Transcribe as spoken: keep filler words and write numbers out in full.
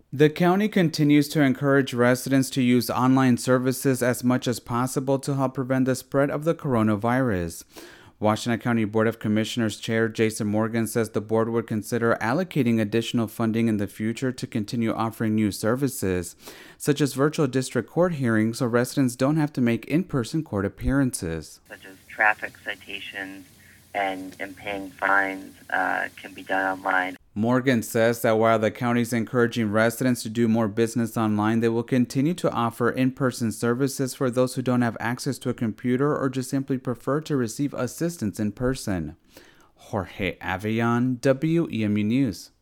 The county continues to encourage residents to use online services as much as possible to help prevent the spread of the coronavirus. Washington County Board of Commissioners Chair Jason Morgan says the board would consider allocating additional funding in the future to continue offering new services, such as virtual district court hearings so residents don't have to make in-person court appearances. Such as traffic citations and, and paying fines uh, can be done online. Morgan says that while the county is encouraging residents to do more business online, they will continue to offer in-person services for those who don't have access to a computer or just simply prefer to receive assistance in person. Jorge Avion, W E M U News.